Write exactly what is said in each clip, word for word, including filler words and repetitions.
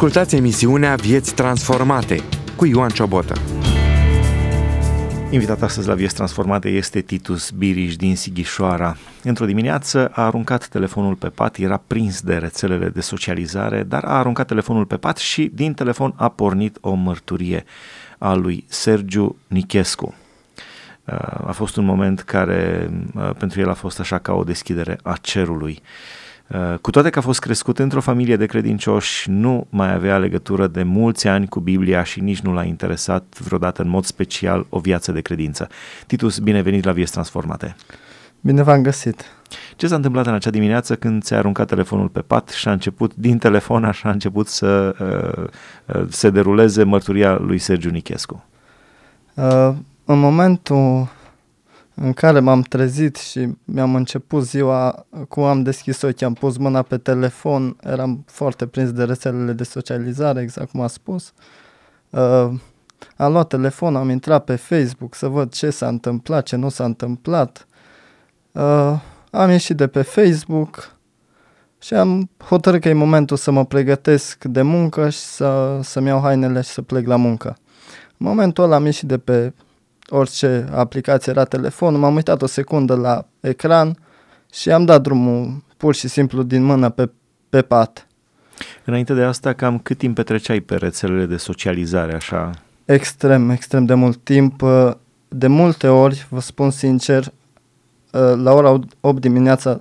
Ascultați emisiunea Vieți Transformate cu Ioan Ciobotă. Invitat astăzi la Vieți Transformate este Titus Biriș din Sighișoara. Într-o dimineață a aruncat telefonul pe pat, era prins de rețelele de socializare, dar a aruncat telefonul pe pat și din telefon a pornit o mărturie a lui Sergiu Nichescu. A fost un moment care pentru el a fost așa ca o deschidere a cerului. Cu toate că a fost crescut într-o familie de credincioși, nu mai avea legătură de mulți ani cu Biblia și nici nu l-a interesat vreodată în mod special o viață de credință. Titus, bine venit la Vieți Transformate! Bine v-am găsit! Ce s-a întâmplat în acea dimineață când ți-a aruncat telefonul pe pat și a început, din telefon așa a început să uh, se deruleze mărturia lui Sergiu Nichescu? Uh, în momentul în care m-am trezit și mi-am început ziua, cum am deschis ochii, am pus mâna pe telefon, eram foarte prins de rețelele de socializare, exact cum a spus. Uh, am luat telefonul, am intrat pe Facebook să văd ce s-a întâmplat, ce nu s-a întâmplat. Uh, am ieșit de pe Facebook și am hotărât că e momentul să mă pregătesc de muncă și să, să-mi iau hainele și să plec la muncă. În momentul ăla am ieșit de pe orice aplicație era telefonul, m-am uitat o secundă la ecran și am dat drumul pur și simplu din mână pe, pe pat. Înainte de asta, cam cât timp petreceai pe rețelele de socializare, așa? Extrem, extrem de mult timp. De multe ori, vă spun sincer, la ora opt dimineața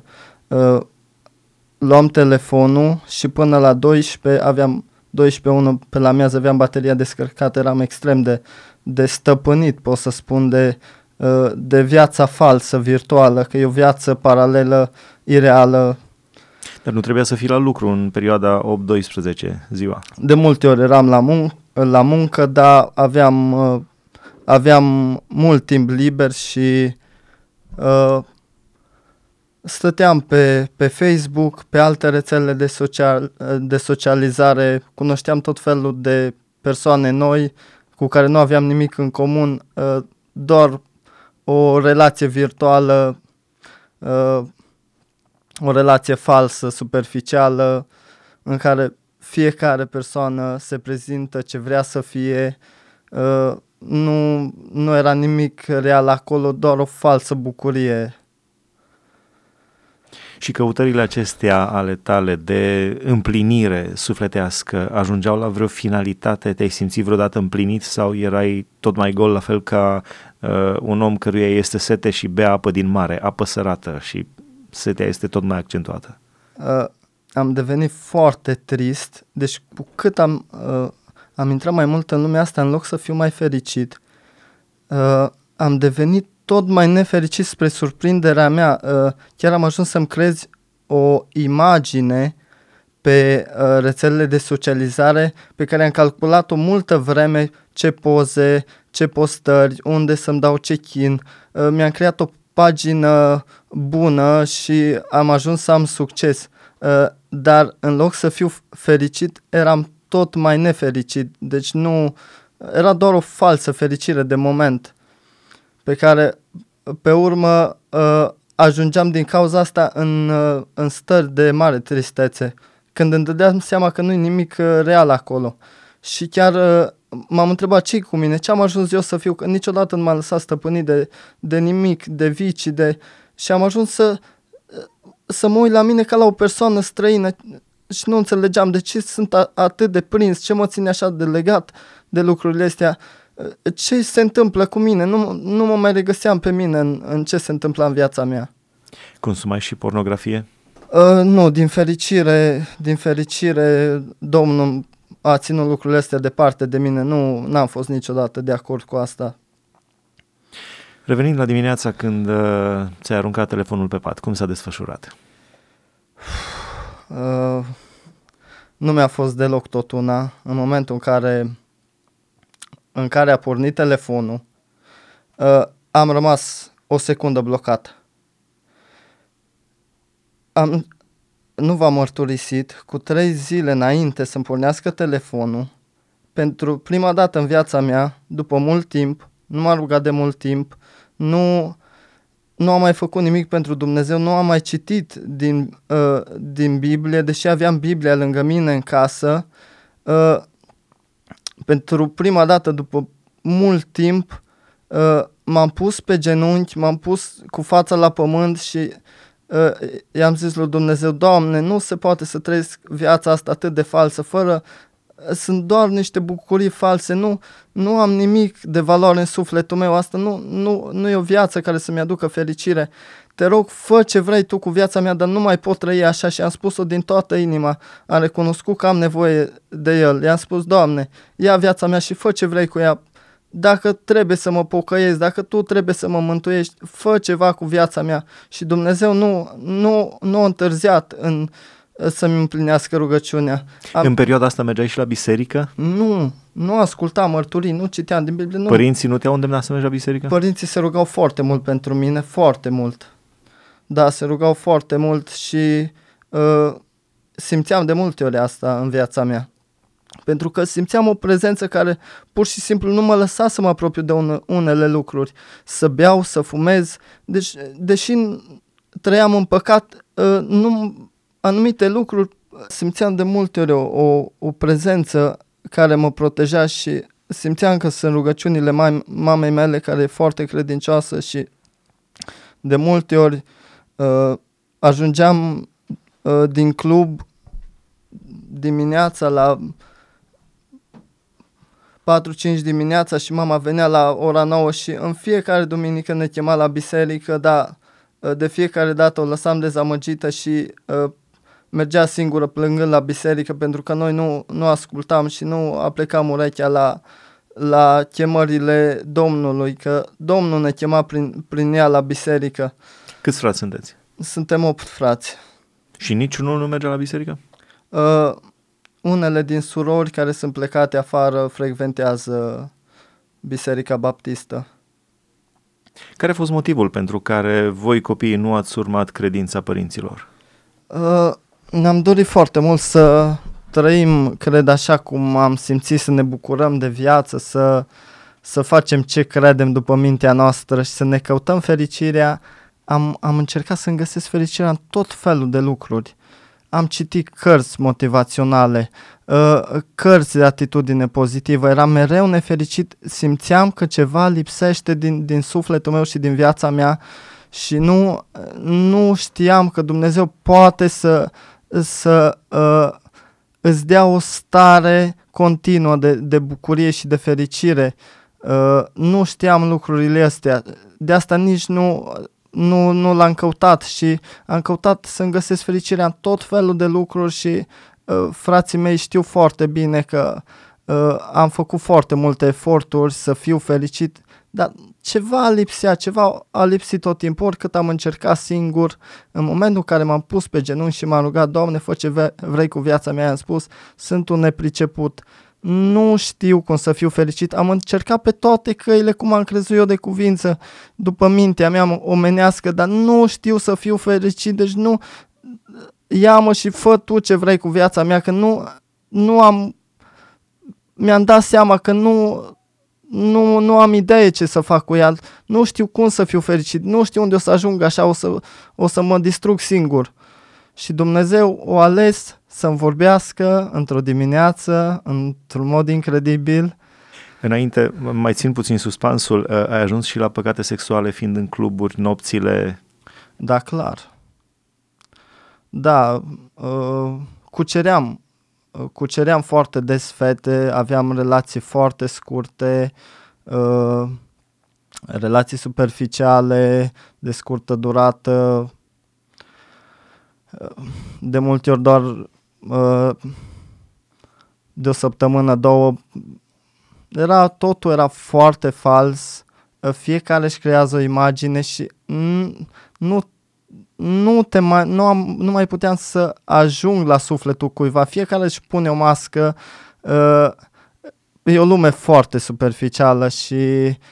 luam telefonul și până la douăsprezece aveam douăsprezece unu pe la amiază aveam bateria descărcată, eram extrem de, de stăpânit, pot să spun, de, de viața falsă, virtuală, că e o viață paralelă, ireală. Dar nu trebuia să fii la lucru în perioada opt doisprezece ziua? De multe ori eram la, mun- la muncă, dar aveam, aveam mult timp liber și uh, stăteam pe, pe Facebook, pe alte rețele de, social, de socializare, cunoșteam tot felul de persoane noi cu care nu aveam nimic în comun, doar o relație virtuală, o relație falsă, superficială, în care fiecare persoană se prezintă ce vrea să fie, nu, nu era nimic real acolo, doar o falsă bucurie. Și căutările acestea ale tale de împlinire sufletească ajungeau la vreo finalitate? Te-ai simțit vreodată împlinit sau erai tot mai gol, la fel ca uh, un om căruia este sete și bea apă din mare, apă sărată, și setea este tot mai accentuată? Uh, am devenit foarte trist, deci cu cât am, uh, am intrat mai mult în lumea asta, în loc să fiu mai fericit, uh, am devenit tot mai nefericit spre surprinderea mea. Chiar am ajuns să-mi creez o imagine pe rețelele de socializare pe care am calculat-o multă vreme, ce poze, ce postări, unde să-mi dau check-in. Mi-am creat o pagină bună și am ajuns să am succes. Dar în loc să fiu fericit, eram tot mai nefericit. Deci nu, era doar o falsă fericire de moment, pe care pe urmă uh, ajungeam din cauza asta în, uh, în stări de mare tristețe, când îmi dădeam seama că nu e nimic uh, real acolo. Și chiar uh, m-am întrebat ce cu mine, ce am ajuns eu să fiu, că niciodată nu m-am lăsat stăpânit de, de nimic, de vicii, de... și am ajuns să, să mă uit la mine ca la o persoană străină și nu înțelegeam de ce sunt a, atât de prins, ce mă ține așa de legat de lucrurile astea. Ce se întâmplă cu mine? Nu, nu mă mai regăseam pe mine în, în ce se întâmpla în viața mea. Consumai și pornografie? Uh, nu, din fericire, din fericire, Domnul a ținut lucrurile astea departe de mine. Nu, n-am fost niciodată de acord cu asta. Revenind la dimineața când uh, ți-ai aruncat telefonul pe pat, cum s-a desfășurat? Uh, nu mi-a fost deloc tot una. În momentul în care în care a pornit telefonul, uh, am rămas o secundă blocat. Am, nu v-am mărturisit, cu trei zile înainte să-mi pornească telefonul, pentru prima dată în viața mea, după mult timp, nu m-am rugat de mult timp, nu, nu am mai făcut nimic pentru Dumnezeu, nu am mai citit din, uh, din Biblie, deși aveam Biblia lângă mine în casă, uh, pentru prima dată după mult timp uh, m-am pus pe genunchi, m-am pus cu fața la pământ și uh, i-am zis lui Dumnezeu: Doamne, nu se poate să trăiesc viața asta atât de falsă, fără, sunt doar niște bucurii false, nu, nu am nimic de valoare în sufletul meu, asta nu, nu, nu e o viață care să-mi aducă fericire. Te rog, fă ce vrei tu cu viața mea, dar nu mai pot trăi așa. Și am spus-o din toată inima, am recunoscut că am nevoie de El. I-am spus: Doamne, ia viața mea și fă ce vrei cu ea. Dacă trebuie să mă pocăiesc, dacă Tu trebuie să mă mântuiești, fă ceva cu viața mea. Și Dumnezeu nu, nu, nu a întârziat în să-mi împlinească rugăciunea. Am... În perioada asta mergeai și la biserică? Nu, nu ascultam mărturii, nu citeam din Biblie. Nu. Părinții nu te-au îndemnat să mergi la biserică? Părinții se rugau foarte mult pentru mine, foarte mult. Da, se rugau foarte mult și uh, simțeam de multe ori asta în viața mea. Pentru că simțeam o prezență care pur și simplu nu mă lăsa să mă apropiu de un, unele lucruri. Să beau, să fumez. Deci, deși trăiam în păcat, uh, nu, anumite lucruri simțeam de multe ori o, o, o prezență care mă proteja și simțeam că sunt rugăciunile mai, mamei mele, care e foarte credincioasă, și de multe ori uh, ajungeam uh, din club dimineața la patru cinci dimineața și mama venea la ora nouă și în fiecare duminică ne chema la biserică, dar uh, de fiecare dată o lăsam dezamăgită și uh, mergea singură plângând la biserică, pentru că noi nu, nu ascultam și nu aplecam urechea la, la chemările Domnului, că Domnul ne chema prin, prin ea la biserică. Câți frați sunteți? Suntem opt frați. Și niciunul nu merge la biserică? Uh, unele din surori care sunt plecate afară frecventează biserica baptistă. Care a fost motivul pentru care voi copiii nu ați urmat credința părinților? Uh, ne-am dorit foarte mult să trăim, cred, așa cum am simțit, să ne bucurăm de viață, să, să facem ce credem după mintea noastră și să ne căutăm fericirea. Am, am încercat să-mi găsesc fericirea în tot felul de lucruri. Am citit cărți motivaționale, uh, cărți de atitudine pozitivă, eram mereu nefericit, simțeam că ceva lipsește din, din sufletul meu și din viața mea și nu, nu știam că Dumnezeu poate să, să uh, îți dea o stare continuă de, de bucurie și de fericire. Uh, nu știam lucrurile astea, de asta nici nu... Nu, nu l-am căutat și am căutat să-mi găsesc fericirea în tot felul de lucruri și uh, frații mei știu foarte bine că uh, am făcut foarte multe eforturi să fiu fericit, dar ceva lipsea, ceva a lipsit tot timpul, oricât am încercat singur. În momentul în care m-am pus pe genunchi și m-am rugat: Doamne, fă ce vrei cu viața mea, am spus: sunt un nepriceput, nu știu cum să fiu fericit, am încercat pe toate căile cum am crezut eu de cuvință, după mintea mea omenească, dar nu știu să fiu fericit, deci nu, ia-mă și fă tu ce vrei cu viața mea, că nu, nu am, mi-am dat seama că nu, nu, nu am idee ce să fac cu ea, nu știu cum să fiu fericit, nu știu unde o să ajung așa, o să, o să mă distrug singur. Și Dumnezeu o ales să-mi vorbească într-o dimineață, într-un mod incredibil. Înainte, mai țin puțin suspansul, ai ajuns și la păcate sexuale fiind în cluburi, nopțile? Da, clar. Da, uh, cuceream, uh, cuceream foarte des fete, aveam relații foarte scurte, uh, relații superficiale, de scurtă durată, de multe ori doar uh, de o săptămână, două. Era, totul era foarte fals, fiecare își creează o imagine și nu, nu, te mai, nu, am, nu mai puteam să ajung la sufletul cuiva, fiecare își pune o mască, uh, e o lume foarte superficială și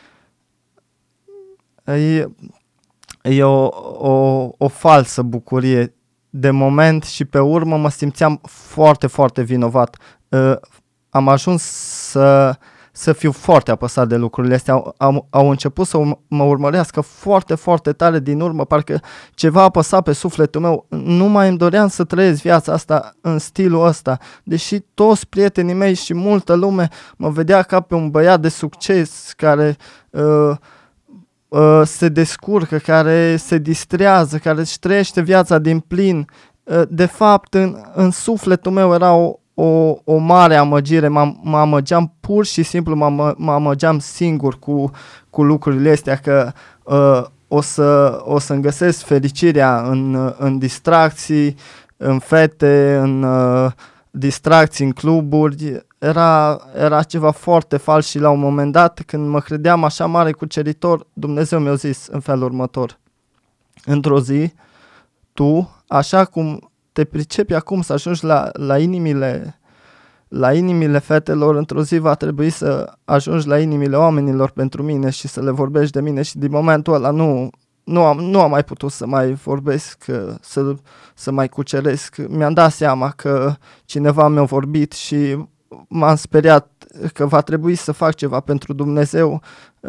e, e o, o, o falsă bucurie de moment și pe urmă mă simțeam foarte, foarte vinovat. Uh, am ajuns să, să fiu foarte apăsat de lucrurile astea. Au, au, au început să mă urmărească foarte, foarte tare din urmă, parcă ceva apăsa pe sufletul meu. Nu mai îmi doream să trăiesc viața asta în stilul ăsta, deși toți prietenii mei și multă lume mă vedea ca pe un băiat de succes care uh, uh, se descurcă, care se distrează, care își trăiește viața din plin. Uh, de fapt, în, în sufletul meu era o O, o mare amăgire, mă, mă amăgeam pur și simplu, mă, mă amăgeam singur cu, cu lucrurile astea, că uh, o, să, o să-mi găsesc fericirea în, în distracții, în fete, în uh, distracții, în cluburi. Era, era ceva foarte fals și la un moment dat, când mă credeam așa mare cuceritor, Dumnezeu mi-a zis în felul următor: într-o zi, tu, așa cum te pricepi acum să ajungi la, la inimile la inimile fetelor, într-o zi va trebui să ajungi la inimile oamenilor pentru mine și să le vorbești de mine. Și din momentul ăla nu, nu, am, nu am mai putut să mai vorbesc, să, să mai cuceresc. Mi-am dat seama că cineva mi-a vorbit și m-am speriat că va trebui să fac ceva pentru Dumnezeu.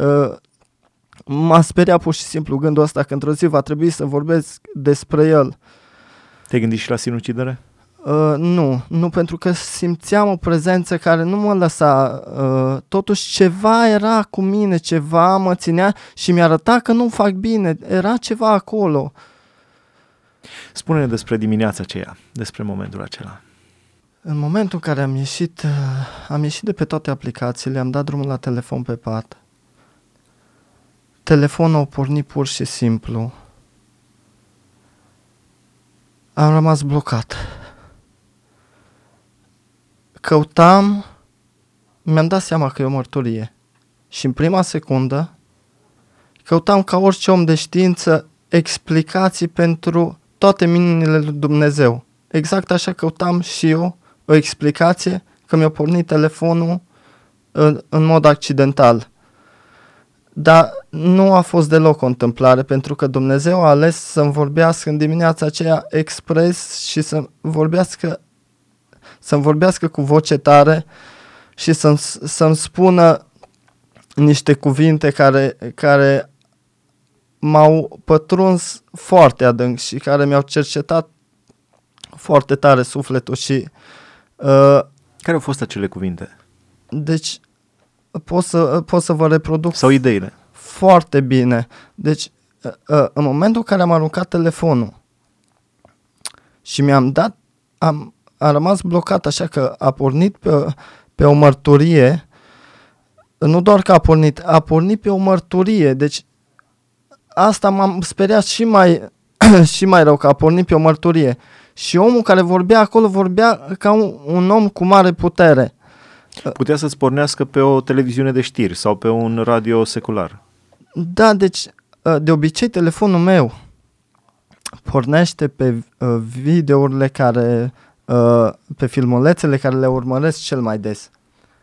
M-a speriat pur și simplu gândul ăsta că într-o zi va trebui să vorbesc despre El. Te-ai gândit și la sinucidere? Uh, nu, nu, pentru că simțeam o prezență care nu mă lăsa, uh, totuși ceva era cu mine, ceva mă ținea și mi-arăta că nu fac bine, era ceva acolo. Spune-ne despre dimineața aceea, despre momentul acela. În momentul în care am ieșit, uh, am ieșit de pe toate aplicațiile, am dat drumul la telefon pe pat. Telefonul a pornit pur și simplu. Am rămas blocat. Căutam, mi-am dat seama că e o mărturie. Și în prima secundă căutam ca orice om de știință explicații pentru toate minunile lui Dumnezeu. Exact așa căutam și eu o explicație că mi-a pornit telefonul în, în mod accidental. Dar nu a fost deloc o întâmplare, pentru că Dumnezeu a ales să-mi vorbească în dimineața aceea expres și să vorbească, să-mi vorbească cu voce tare și să-mi, să-mi spună niște cuvinte care, care m-au pătruns foarte adânc și care mi-au cercetat foarte tare sufletul. Și uh, care au fost acele cuvinte? Deci pot să, pot să vă reproduc sau ideile foarte bine. Deci în momentul în care am aruncat telefonul și mi-am dat, am, am rămas blocat, așa că a pornit pe, pe o mărturie. Nu doar că a pornit, a pornit pe o mărturie. Deci asta m-am speriat și mai, și mai rău, că a pornit pe o mărturie. Și omul care vorbea acolo vorbea ca un, un om cu mare putere. Putea să-ți pornească pe o televiziune de știri sau pe un radio secular. Da, deci de obicei telefonul meu pornește pe videourile care, pe filmulețele care le urmăresc cel mai des.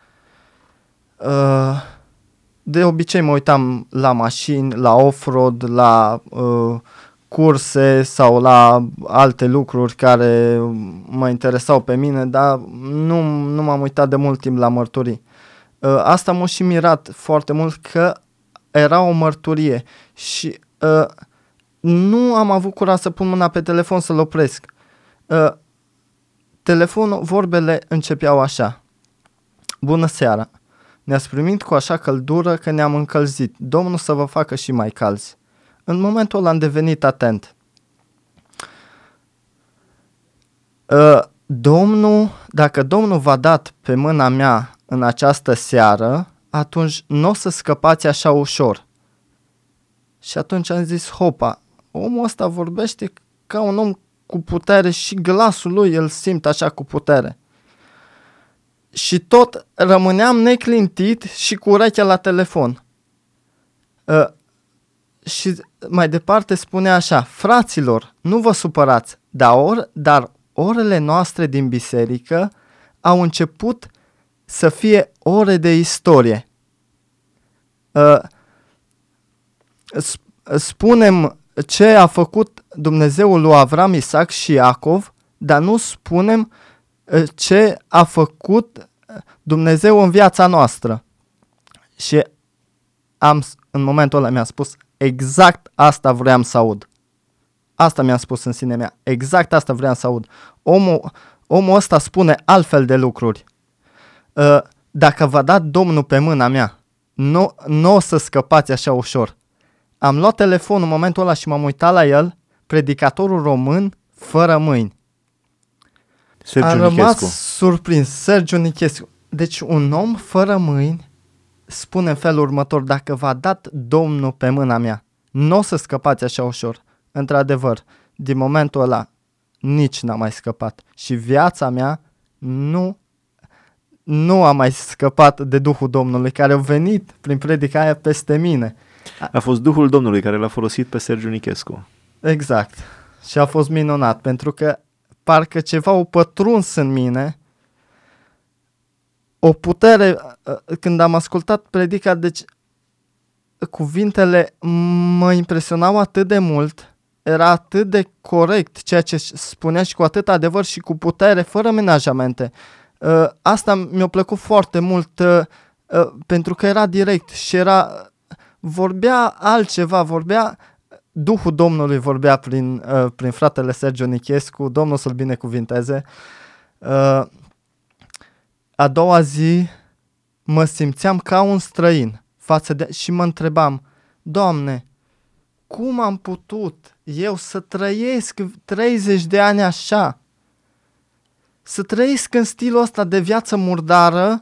De obicei mă uitam la mașini, la off-road, la curse sau la alte lucruri care mă interesau pe mine, dar nu, nu m-am uitat de mult timp la mărturii. Asta m-a și mirat foarte mult, că era o mărturie și uh, nu am avut curaj să pun mâna pe telefon să-l opresc. Uh, telefonul, vorbele începeau așa: bună seara, ne-ați primit cu așa căldură că ne-am încălzit, Domnul să vă facă și mai calzi. În momentul ăla am devenit atent. Uh, Domnul, dacă Domnul v-a dat pe mâna mea în această seară, atunci nu o să scăpați așa ușor. Și atunci am zis, hopa, omul ăsta vorbește ca un om cu putere și glasul lui îl simt așa cu putere. Și tot rămâneam neclintit și cu urechea la telefon. Uh, și mai departe spunea așa: fraților, nu vă supărați, dar, or, dar orele noastre din biserică au început să fie ore de istorie. Uh, spunem ce a făcut Dumnezeul lui Avram, Isaac și Iacov, dar nu spunem ce a făcut Dumnezeu în viața noastră. Și am, în momentul ăla mi-a spus, exact asta vreau să aud. Asta mi-a spus în sinea mea, exact asta vreau să aud. Omul, omul ăsta spune altfel de lucruri. Uh, dacă v-a dat Domnul pe mâna mea, nu, nu o să scăpați așa ușor. Am luat telefonul în momentul ăla și m-am uitat la el, predicatorul român fără mâini. Sergiu Am rămas Nichescu. surprins, Sergiu Nichescu. Deci un om fără mâini spune în felul următor, dacă v-a dat Domnul pe mâna mea, nu o să scăpați așa ușor. Într-adevăr, din momentul ăla, nici n-am mai scăpat. Și viața mea nu, nu a mai scăpat de Duhul Domnului, care a venit prin predica aia peste mine. A fost Duhul Domnului care l-a folosit pe Sergiu Nichescu. Exact. Și a fost minunat, pentru că parcă ceva a pătruns în mine, o putere, când am ascultat predica, deci cuvintele mă impresionau atât de mult, era atât de corect ceea ce spunea și cu atât adevăr și cu putere, fără menajamente. Asta mi-a plăcut foarte mult, pentru că era direct și era, vorbea altceva, vorbea, Duhul Domnului vorbea prin, prin fratele Sergiu Nichescu, Domnul să-l binecuvinteze. A doua zi mă simțeam ca un străin față de, și mă întrebam, Doamne, cum am putut eu să trăiesc treizeci de ani așa? Să trăiesc în stilul ăsta de viață murdară?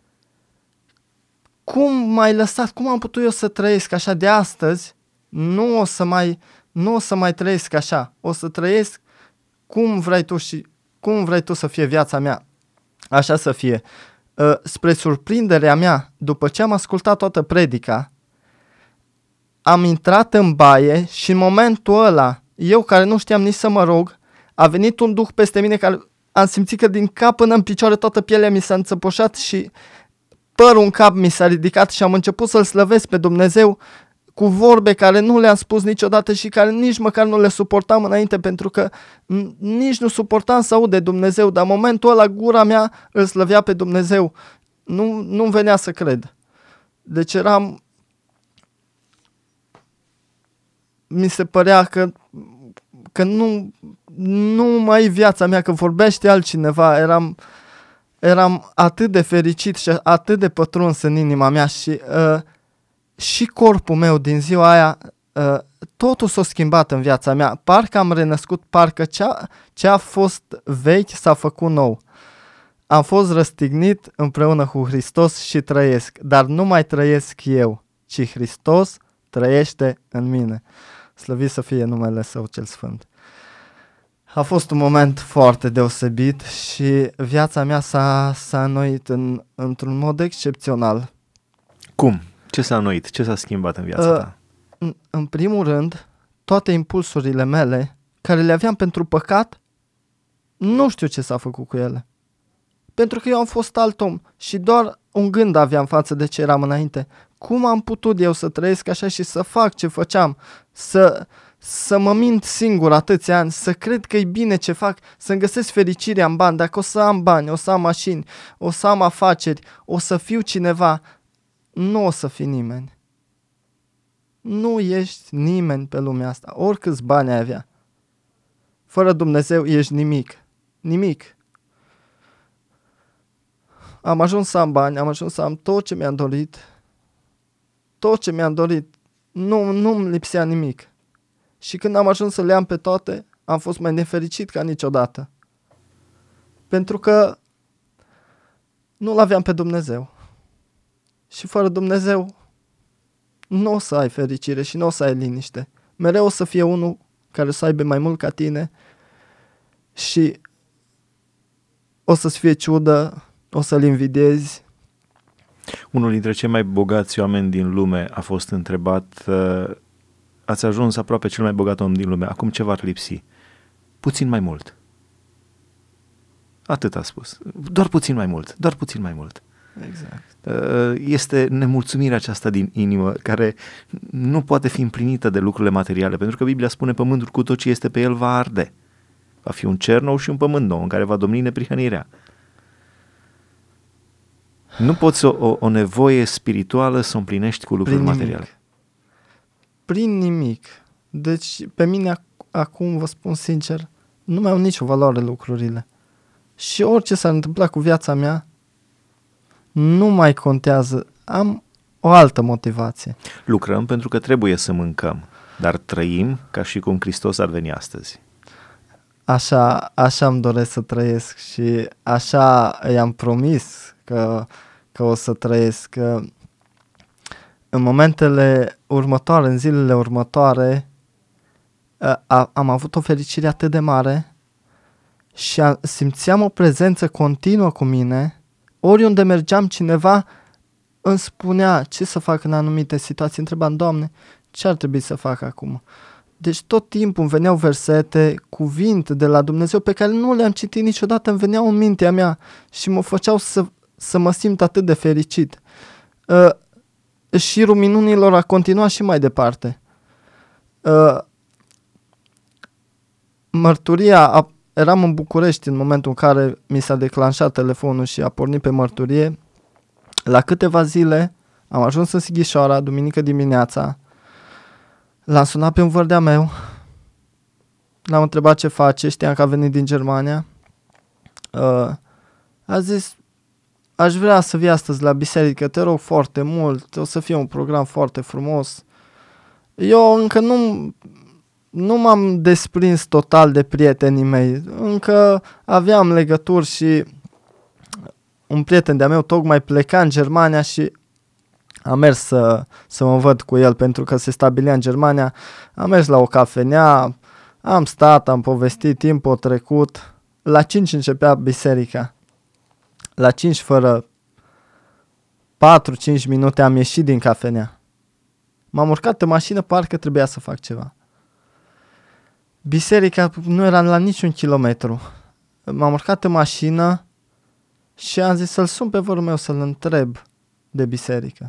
Cum m-ai lăsat? Cum am putut eu să trăiesc așa de astăzi? Nu o să mai, nu o să mai trăiesc așa. O să trăiesc cum vrei tu și cum vrei tu să fie viața mea. Așa să fie. Uh, spre surprinderea mea, după ce am ascultat toată predica, am intrat în baie și în momentul ăla, eu care nu știam nici să mă rog, a venit un duh peste mine care am simțit că din cap până în picioare toată pielea mi s-a înțăpoșat și părul în cap mi s-a ridicat și am început să-L slăvesc pe Dumnezeu cu vorbe care nu le-am spus niciodată și care nici măcar nu le suportam înainte, pentru că nici nu suportam să aud de Dumnezeu, dar în momentul ăla gura mea îl slăvea pe Dumnezeu. Nu, nu-mi venea să cred. Deci eram... Mi se părea că, că nu, nu mai e viața mea, că vorbește altcineva. Eram, eram atât de fericit și atât de pătruns în inima mea și... Uh, și corpul meu din ziua aia, uh, totul s-a schimbat în viața mea. Parcă am renăscut, parcă ce-a, ce-a fost vechi s-a făcut nou. Am fost răstignit împreună cu Hristos și trăiesc, dar nu mai trăiesc eu, ci Hristos trăiește în mine. Slăvit să fie numele Său cel Sfânt. A fost un moment foarte deosebit și viața mea s-a, s-a înnoit în, într-un mod excepțional. Cum? Ce s-a înnoit? Ce s-a schimbat în viața uh, ta? În, în primul rând, toate impulsurile mele, care le aveam pentru păcat, nu știu ce s-a făcut cu ele. Pentru că eu am fost alt om și doar un gând aveam față de ce eram înainte. Cum am putut eu să trăiesc așa și să fac ce făceam? Să, să mă mint singur atâția ani, să cred că e bine ce fac, să-mi găsesc fericirea în bani. Dacă o să am bani, o să am mașini, o să am afaceri, o să fiu cineva, nu o să fii nimeni. Nu ești nimeni pe lumea asta, oricâți bani ai avea. Fără Dumnezeu ești nimic. Nimic. Am ajuns să am bani, am ajuns să am tot ce mi-am dorit. Tot ce mi-am dorit. Nu, nu-mi lipsea nimic. Și când am ajuns să le am pe toate, am fost mai nefericit ca niciodată. Pentru că nu-L aveam pe Dumnezeu. Și fără Dumnezeu nu o să ai fericire și nu o să ai liniște. Mereu o să fie unul care să aibă mai mult ca tine și o să-ți fie ciudă, o să-l invidiezi. Unul dintre cei mai bogați oameni din lume a fost întrebat, ați ajuns aproape cel mai bogat om din lume, acum ce v-ar lipsi? Puțin mai mult. Atât a spus. Doar puțin mai mult, doar puțin mai mult. Exact. Este nemulțumirea aceasta din inimă care nu poate fi împlinită de lucrurile materiale, pentru că Biblia spune pământul cu tot ce este pe el va arde. Va fi un cer nou și un pământ nou în care va domni neprihănirea. Nu poți o, o nevoie spirituală să o împlinești cu lucruri Prin nimic. materiale. Prin nimic. Deci, pe mine, ac- acum, vă spun sincer, nu mai au nicio valoare lucrurile. Și orice s-ar întâmpla cu viața mea, nu mai contează. Am o altă motivație. Lucrăm pentru că trebuie să mâncăm, dar trăim ca și cum Hristos ar veni astăzi. Așa, așa îmi doresc să trăiesc și așa i-am promis că, că o să trăiesc. Că în momentele următoare, în zilele următoare, a, am avut o fericire atât de mare și a, simțeam o prezență continuă cu mine. Oriunde mergeam, cineva îmi spunea ce să fac în anumite situații. Întrebam, Doamne, ce ar trebui să fac acum? Deci tot timpul îmi veneau versete, cuvinte de la Dumnezeu pe care nu le-am citit niciodată, îmi veneau în mintea mea și mă făceau să, să mă simt atât de fericit. Uh, șirul minunilor a continuat și mai departe. Uh, mărturia, a, eram în București în momentul în care mi s-a declanșat telefonul și a pornit pe mărturie. La câteva zile am ajuns în Sighișoara, duminică dimineața. L-am sunat pe un vărdea meu, l-am întrebat ce face, știam că a venit din Germania. Uh, a zis, aș vrea să vii astăzi la biserică, te rog foarte mult, o să fie un program foarte frumos. Eu încă nu, nu m-am desprins total de prietenii mei, încă aveam legături și un prieten de-a meu tocmai pleca în Germania și am mers să, să mă văd cu el pentru că se stabilea în Germania. Am mers la o cafenea, am stat, am povestit, timpul a trecut. La cinci începea biserica. La cinci fără patru-cinci minute am ieșit din cafenea. M-am urcat în mașină, parcă trebuia să fac ceva. Biserica nu era la niciun kilometru. M-am urcat în mașină și am zis să-l sun pe vărul meu să-l întreb de biserică.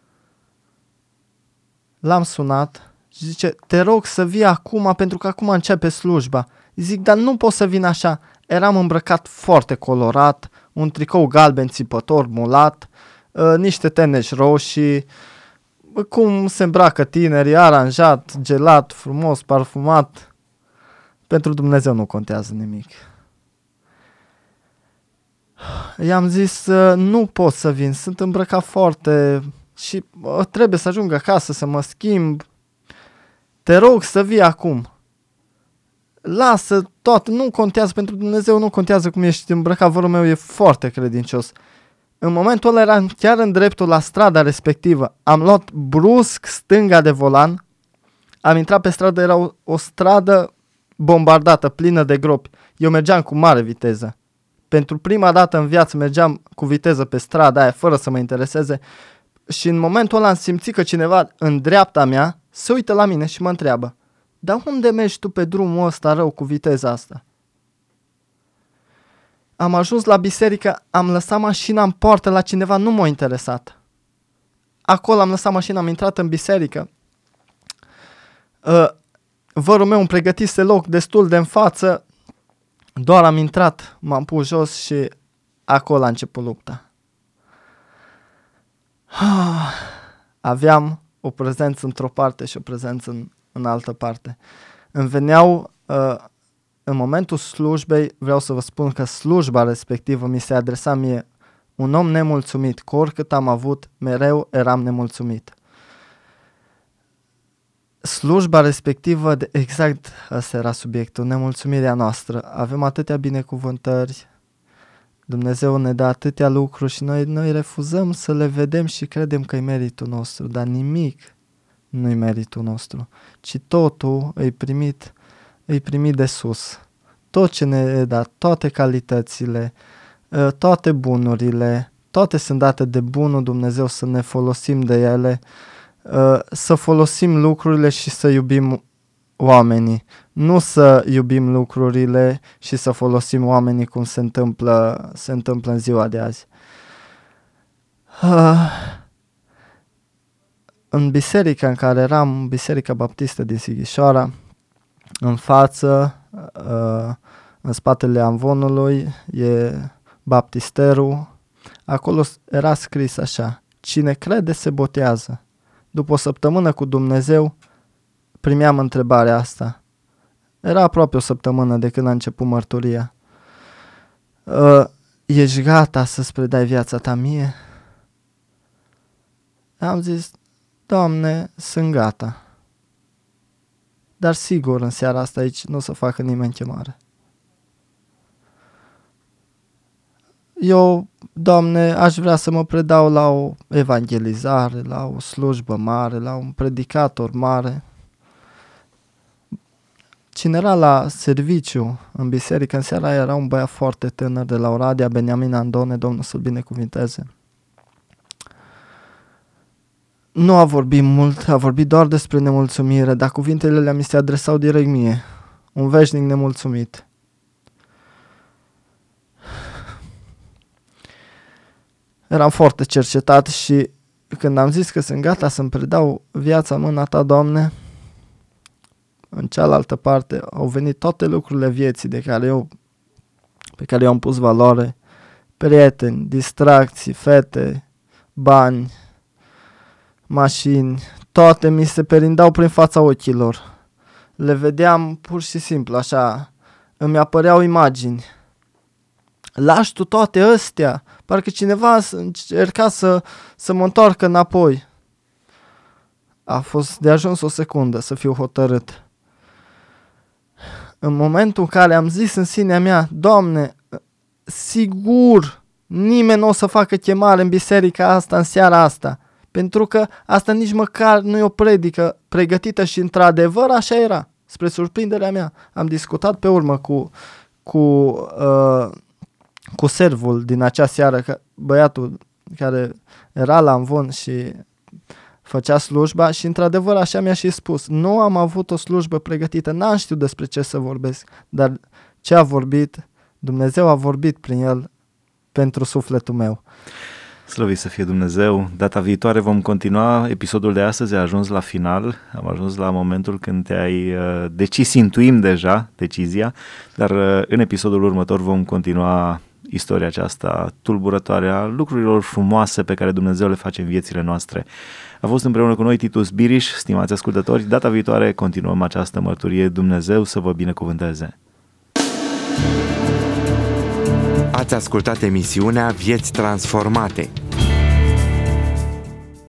L-am sunat și zice, te rog să vii acum pentru că acum începe slujba. Zic, dar nu pot să vin așa. Eram îmbrăcat foarte colorat, un tricou galben țipător, mulat, uh, niște teneș roșii, cum se îmbracă tinerii, aranjat, gelat, frumos, parfumat. Pentru Dumnezeu nu contează nimic. I-am zis, uh, nu pot să vin, sunt îmbrăcat foarte... și uh, trebuie să ajung acasă să mă schimb. Te rog să vii acum. Lasă tot, nu contează pentru Dumnezeu, nu contează cum ești îmbrăcat, vărul meu e foarte credincios. În momentul ăla eram chiar în dreptul la strada respectivă. Am luat brusc stânga de volan, am intrat pe stradă, era o, o stradă bombardată, plină de gropi. Eu mergeam cu mare viteză. Pentru prima dată în viață mergeam cu viteză pe strada aia, fără să mă intereseze. Și în momentul ăla am simțit că cineva în dreapta mea se uită la mine și mă întreabă, dar unde mergi tu pe drumul ăsta rău cu viteza asta? Am ajuns la biserică, am lăsat mașina în poartă la cineva, nu m-a interesat. Acolo am lăsat mașina, am intrat în biserică. Uh, vărul meu îmi pregătise loc destul de în față, doar am intrat, m-am pus jos și acolo a început lupta. Aveam o prezență într-o parte și o prezență în, în altă parte. Îmi veneau, uh, în momentul slujbei, vreau să vă spun că slujba respectivă mi se adresa mie, un om nemulțumit, cu oricât am avut, mereu eram nemulțumit. Slujba respectivă, de, exact ăsta era subiectul, nemulțumirea noastră. Avem atâtea binecuvântări, Dumnezeu ne dă atâtea lucruri și noi, noi refuzăm să le vedem și credem că e meritul nostru, dar nimic nu-i meritul nostru, ci totul îi primit, îi primit de sus. Tot ce ne e dat, toate calitățile, toate bunurile, toate sunt date de bunul Dumnezeu să ne folosim de ele, să folosim lucrurile și să iubim oamenii, nu să iubim lucrurile și să folosim oamenii cum se întâmplă, se întâmplă în ziua de azi. Uh, în biserica în care eram, Biserica Baptistă din Sighișoara, în față, uh, în spatele amvonului, e baptisterul, Acolo era scris așa: cine crede se botează. După o săptămână cu Dumnezeu primeam întrebarea asta. Era aproape o săptămână de când a început mărturia. Uh, ești gata să-ți predai viața ta mie? Am zis: Doamne, sunt gata. Dar sigur, în seara asta aici nu o să facă nimeni chemare. Eu, Doamne, aș vrea să mă predau la o evangelizare, la o slujbă mare, la un predicator mare. Cine era la serviciu în biserică, în seara aia era un băiat foarte tânăr de la Oradea, Beniamin Andone, Domnul să-l binecuvinteze. Nu a vorbit mult, a vorbit doar despre nemulțumire, dar cuvintele alea mi se adresau direct mie. Un veșnic nemulțumit. Eram foarte cercetat și când am zis că sunt gata să-mi predau viața în mâna ta, Doamne, în cealaltă parte au venit toate lucrurile vieții de care eu, pe care eu am pus valoare: prieteni, distracții, fete, bani, mașini, toate mi se perindau prin fața ochilor. Le vedeam pur și simplu, așa, îmi apăreau imagini. Lași tu toate astea, parcă cineva încerca să, să mă întoarcă înapoi. A fost de ajuns o secundă să fiu hotărât. În momentul în care am zis în sinea mea: Doamne, sigur, nimeni nu o să facă chemare în biserica asta în seara asta, pentru că asta nici măcar nu e o predică pregătită și într-adevăr așa era, spre surprinderea mea. Am discutat pe urmă cu, cu, uh, cu servul din acea seară, că, băiatul care era la amvon și făcea slujba, și într-adevăr așa mi-a și spus: nu am avut o slujbă pregătită, n-am știut despre ce să vorbesc, dar ce a vorbit, Dumnezeu a vorbit prin el pentru sufletul meu. Slăvit să fie Dumnezeu! Data viitoare vom continua. Episodul de astăzi a ajuns la final. Am ajuns la momentul când te-ai uh, decis, intuim deja decizia, dar uh, în episodul următor vom continua istoria aceasta tulburătoare a lucrurilor frumoase pe care Dumnezeu le face în viețile noastre. A fost împreună cu noi Titus Biriș, stimați ascultători. Data viitoare continuăm această mărturie. Dumnezeu să vă binecuvânteze! Ați ascultat emisiunea Vieți Transformate.